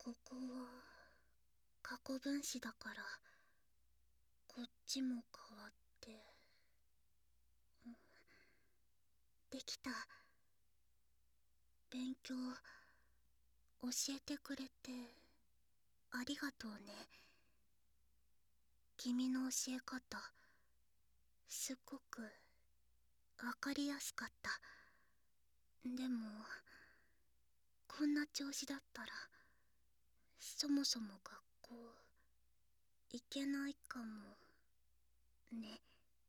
ここは過去分子だから、こっちも変わって、できた。勉強教えてくれてありがとうね。君の教え方すっごくわかりやすかった。でもこんな調子だったらそもそも学校行けないかもね。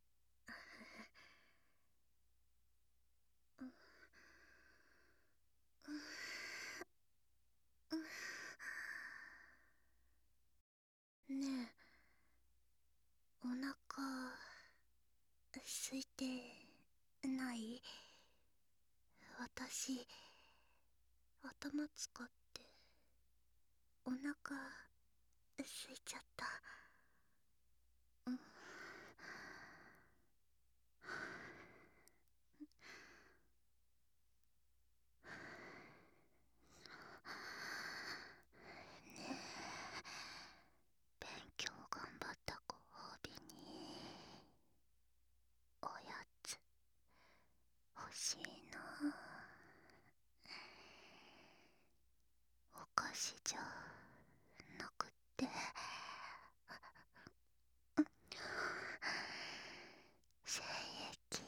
ねえ、お腹空いてない？私頭使ってお腹空いちゃった。勉強頑張ったご褒美におやつ欲しいな。お菓子じゃなくって精液。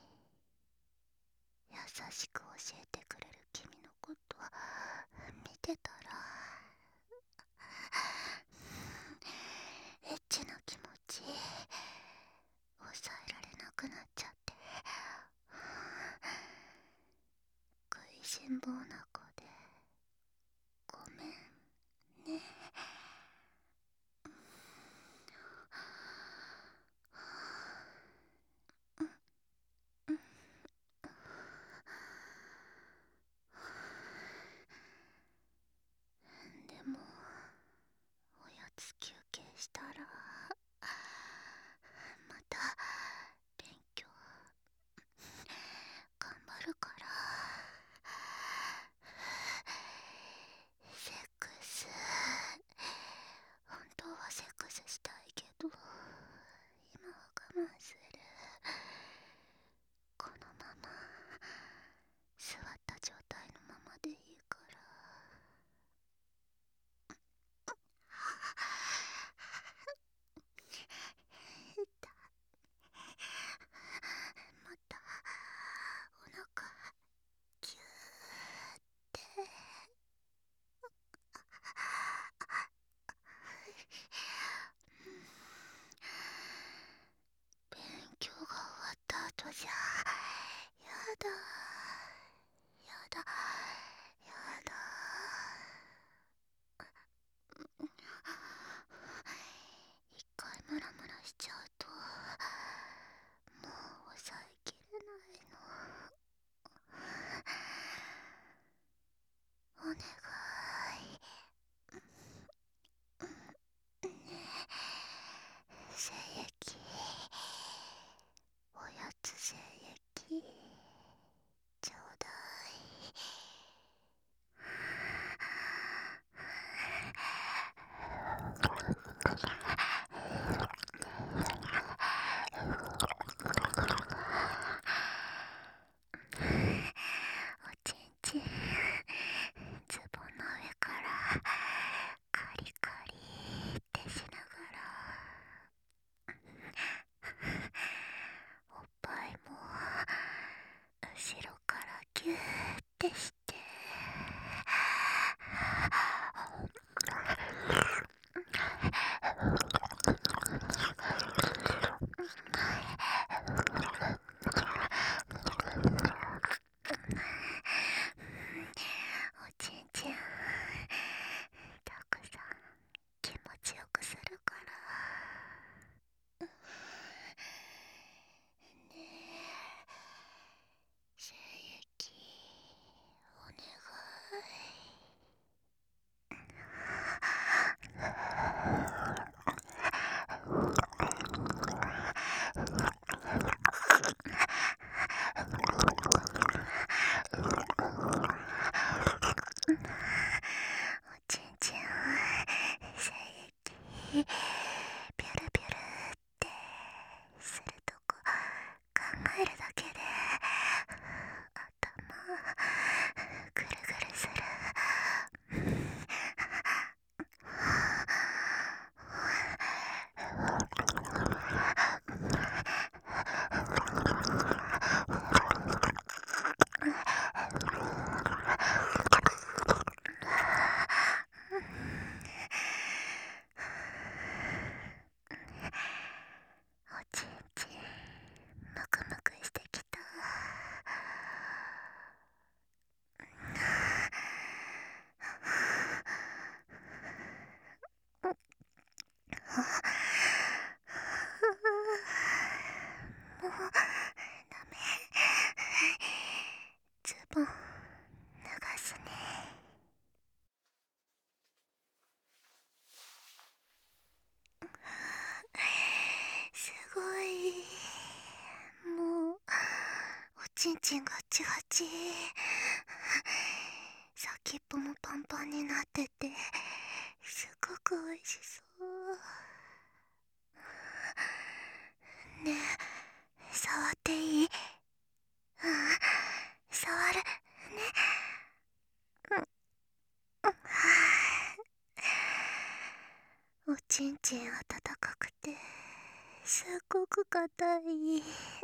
優しく教えてくれる君のこと見てたらエッチな気持ち抑えられなくなっちゃって、食いしん坊な子でごめんね。でもおやつ休憩したらまた勉強頑張るから。セックス、本当はセックスしたいけど今は我慢する。このまま座った状態のままでいいから。またお腹キューって勉強が終わった後じゃやだやだやだ。一回ムラムラしちゃうともう抑えきれないの。お願いねえ、精液おやつ精液ちょうだい。おちんちんズボンの上からカリカリってしながら、おっぱいも後ろからギューってしておちんちんピュルピュルってするとこ考えるだけで頭ぐるぐるする。おちんちんむくむくしてきた。もうダメ。ズボン脱がすね。すごい。もうおちんちんガチガチ。先っぽもパンパンになっててすごくおいしそう。ねえ、触っていい？うん、触るね。おちんちん温かくてすっごく硬い。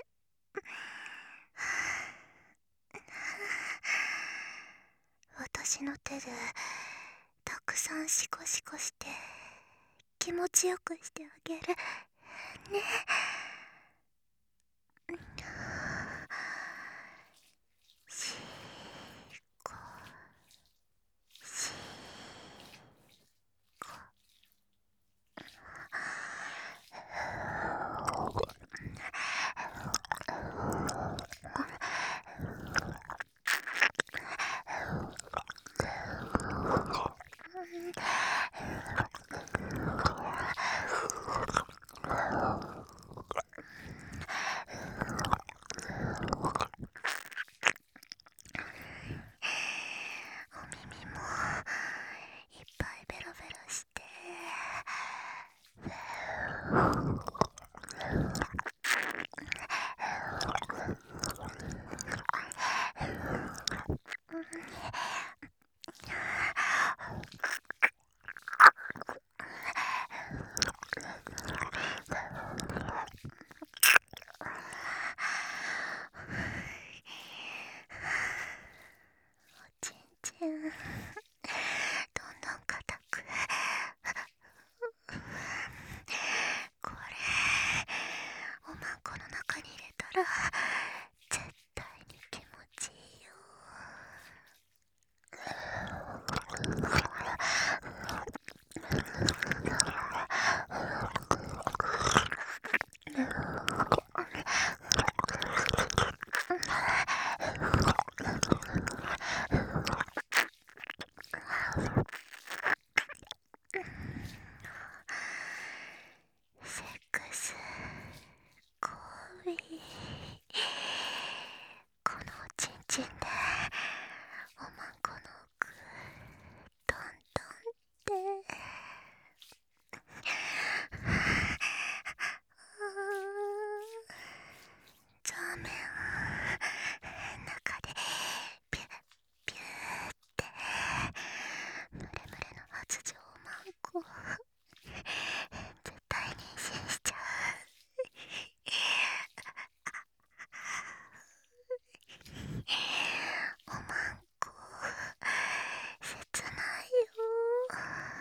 私の手でたくさんシコシコして気持ちよくしてあげるね。しこしこ。お耳もいっぱいベロベロして。おちんちんどんどん硬く。これおまんこの中に入れたら絶対に気持ちいいよ。セックス行為、このおちんちんでおまんこの奥トントンってザーメン中でピュッピューってムレムレの発情おまんこ絶対妊娠しちゃう。おまんこ切ないよ。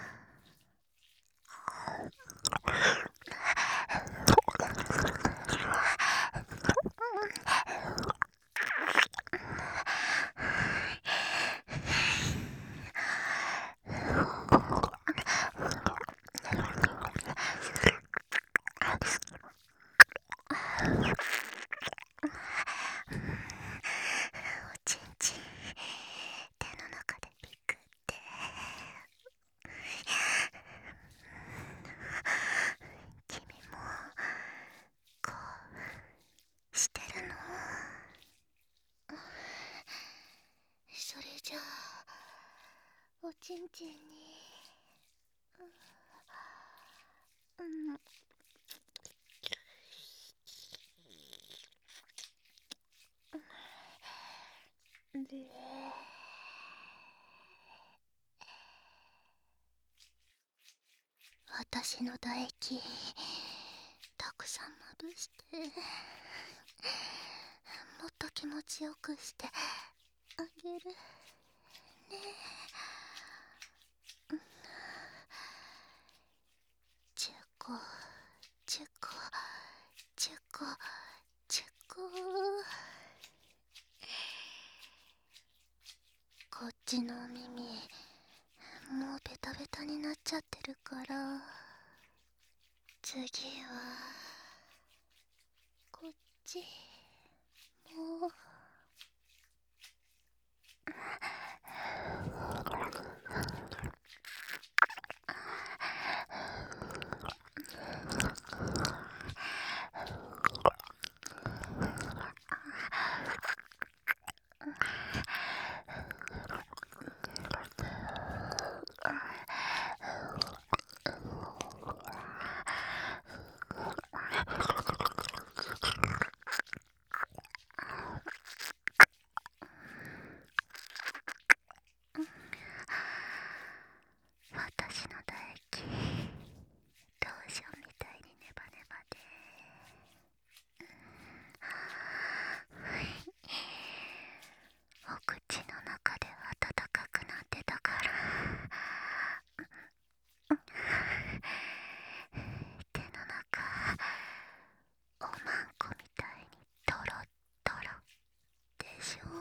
おちんちん手の中でピクって君もこうしてるの？それじゃあおちんちんに私の唾液たくさんまぶしてもっと気持ちよくしてあげるね。チュコチュコチュコチュコ。こっちのお耳もうベタベタになっちゃってるから、次はこっちもう。私の唾液ローションみたいにネバネバで、お口の中で温かくなってたから、手の中おまんこみたいにトロットロでしょ。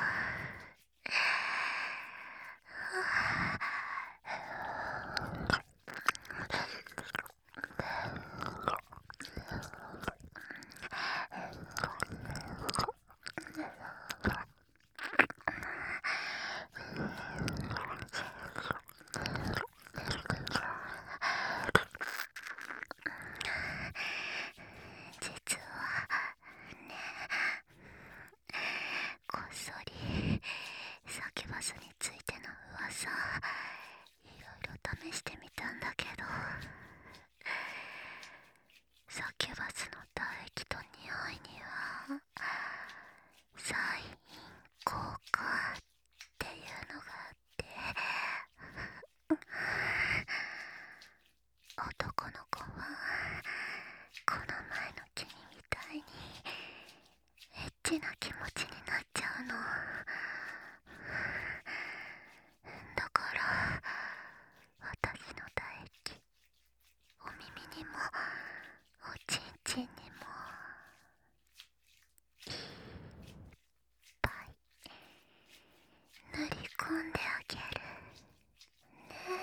実はね、こっそりサキュバスについての噂いろいろ試してみたんだけど、サキュバスの唾液と匂いにはサイン効果っていうのがあって、男の子はこの前の君みたいにエッチな気持ちになっちゃうの。だから私の唾液お耳にもおちんちんにもいっぱい塗り込んであげるね。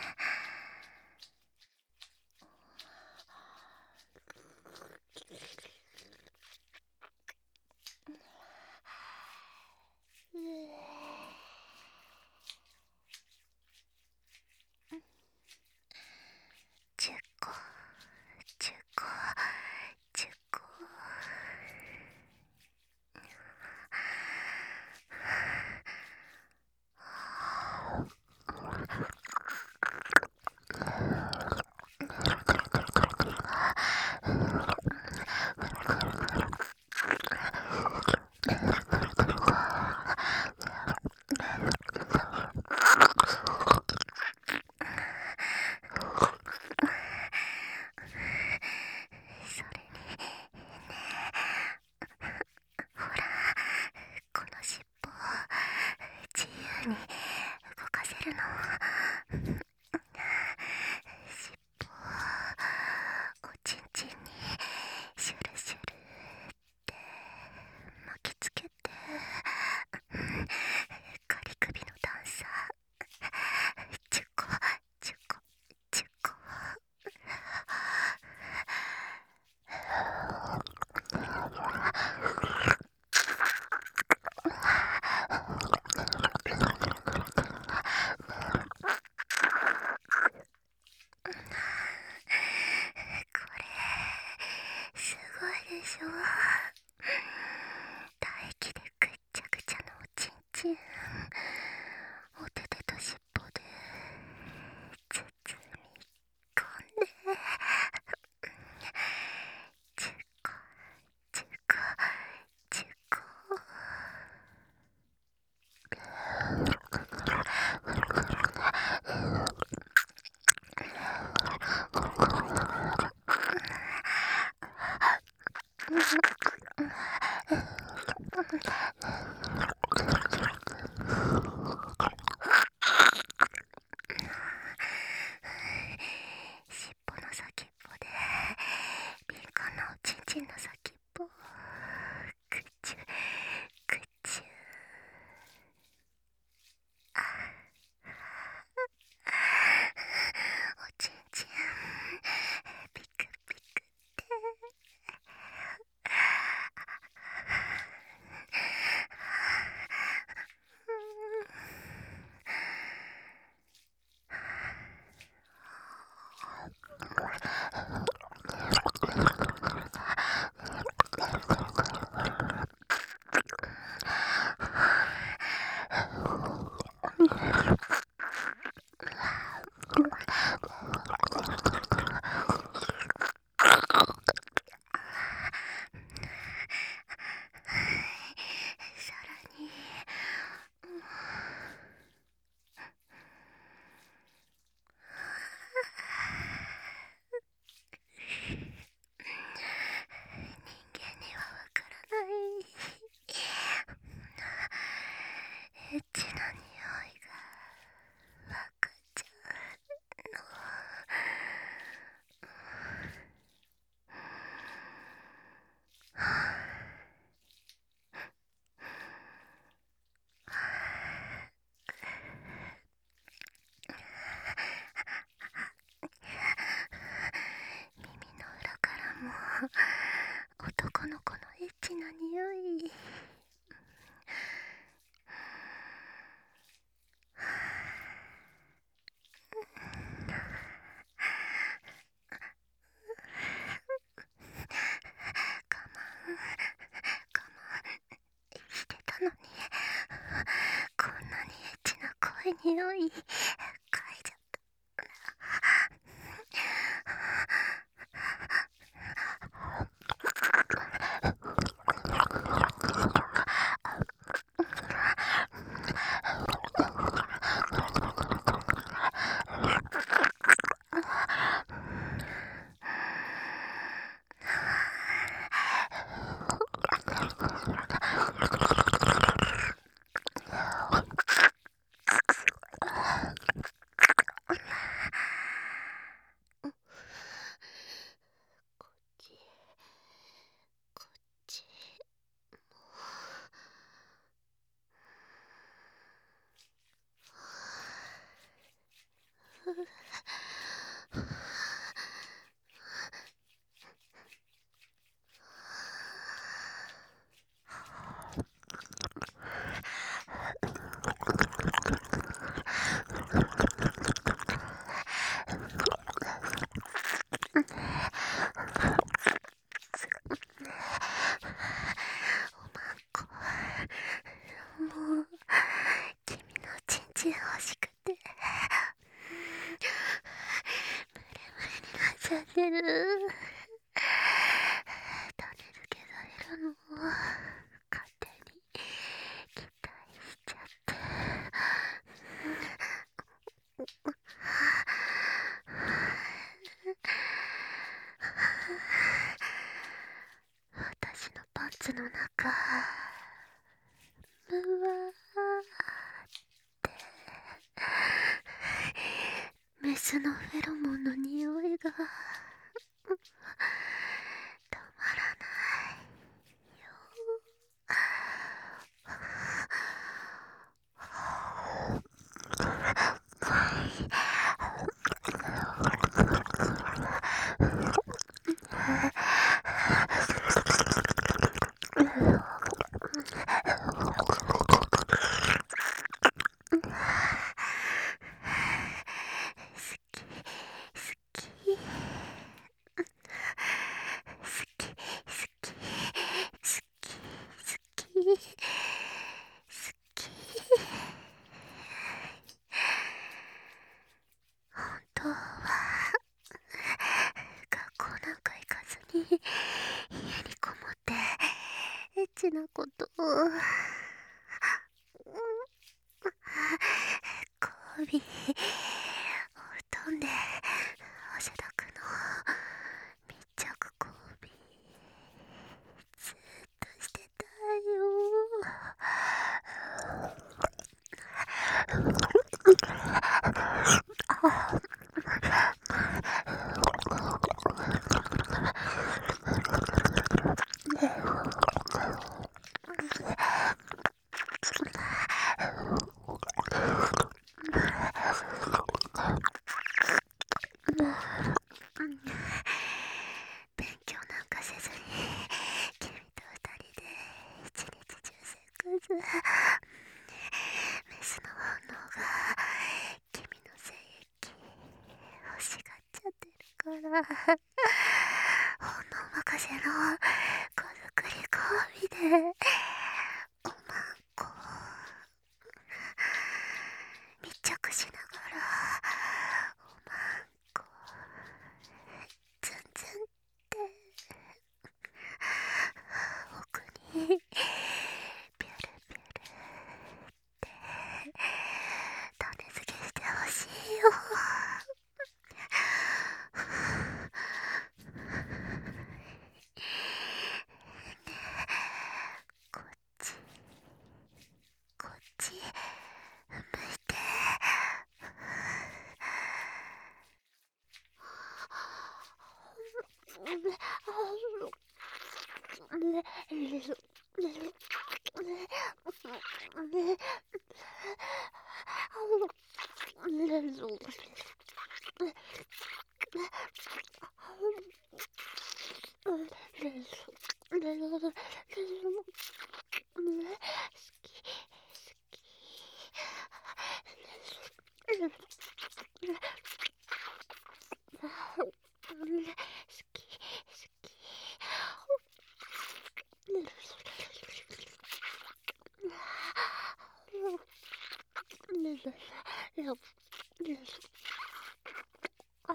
チュコチュコチュコ。それにね、ほら、この尻尾を自由に動かせるの。尻尾をおちんちんにシュルシュルって巻きつけて、ガリ首のダンサーチュコチュコチュコ。 匂い嗅いじゃった。こっちこっちもう君のチンチン欲しくてムレムレになっちゃってる。種付けされるのを勝手に期待しちゃって。私のパンツの中うわーってメスのフェロモンの匂いが止まらないよ。本当は学校なんか行かずに家にこもってエッチなことを交尾お布団で汗だくの密着交尾ずっとしてたよ。勉強なんかせずに君と二人で一日中セックス。メスの反応が君の精液欲しがっちゃってるから本能任せの子作り交尾でおまんこ密着しながらおまんこツンツンって奥にピュルピュルって種付けしてほしいよ。こっちこっち向いて。 あ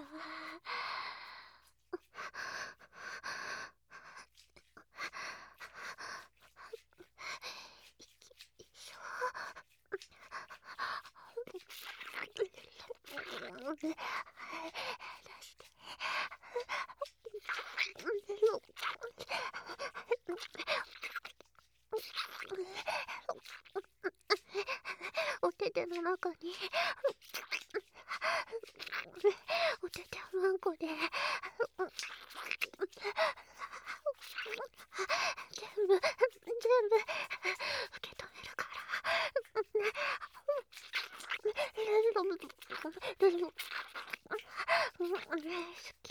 お手手の中にお手手マンコで全部受け止めるから好き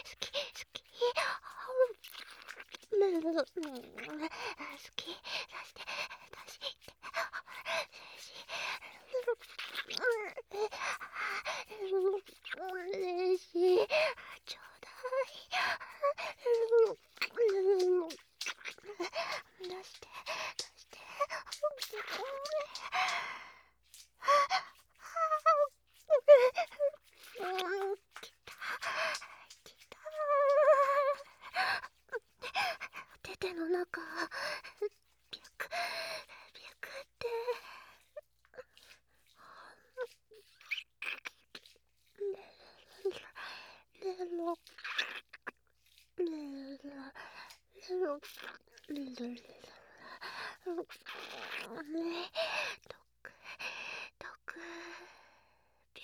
出して嬉しいちょうだい出してきた手手の中ビュクってレロドクビ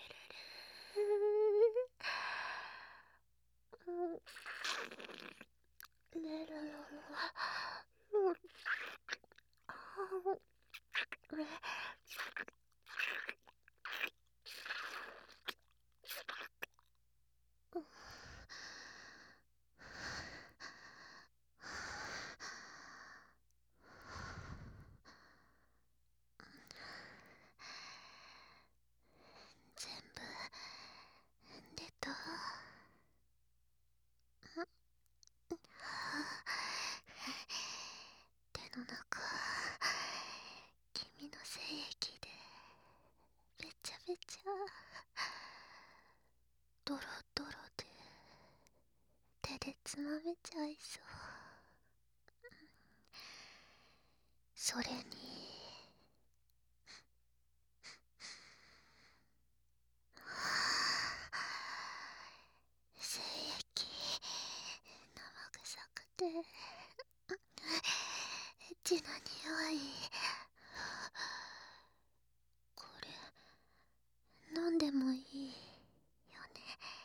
ュルルレロ全部出た手の中君の精液でべちゃべちゃドロドロで手でつまめちゃいそうそれに精液生臭くてエッチな匂いこれ飲んでもいいよね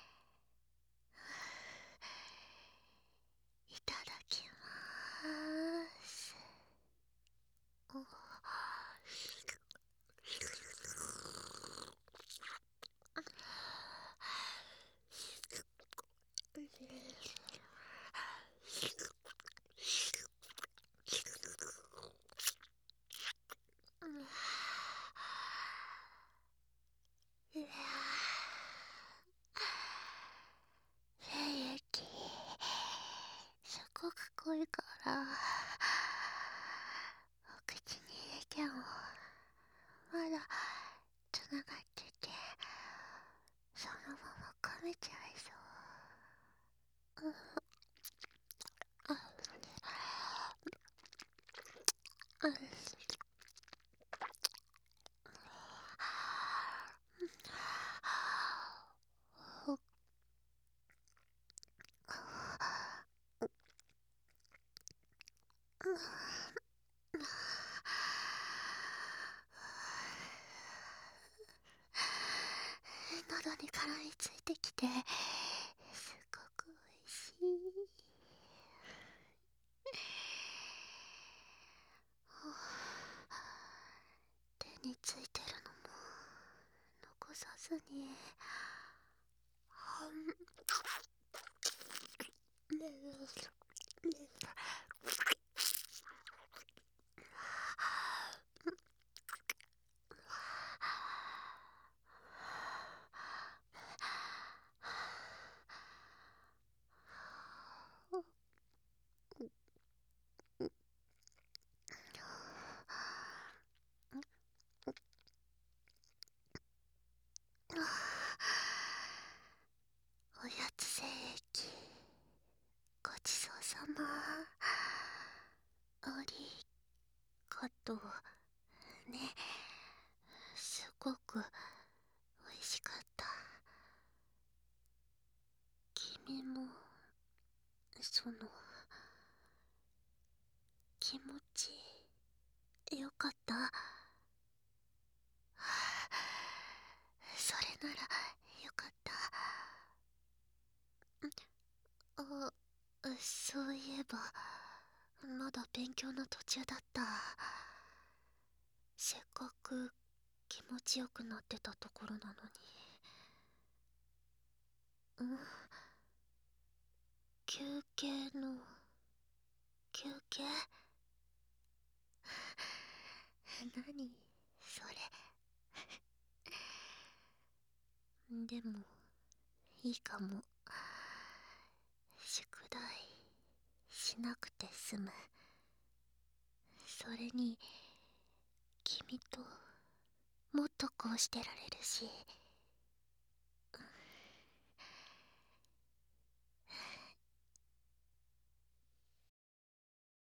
いただきます精液すごく濃いからお口に入れてもまだつながっててそのまま噛めちゃいそう喉に絡みついてきてすごくおいしい手についてるのも残さずに様、ありがとうね。すごく美味しかった。君もその気持ちよかった？それならよかった。あ、そういえばまだ勉強の途中だった。せっかく気持ちよくなってたところなのに。休憩の休憩？何それ。でもいいかも。宿題しなくて済む。それに君ともっとこうしてられるし、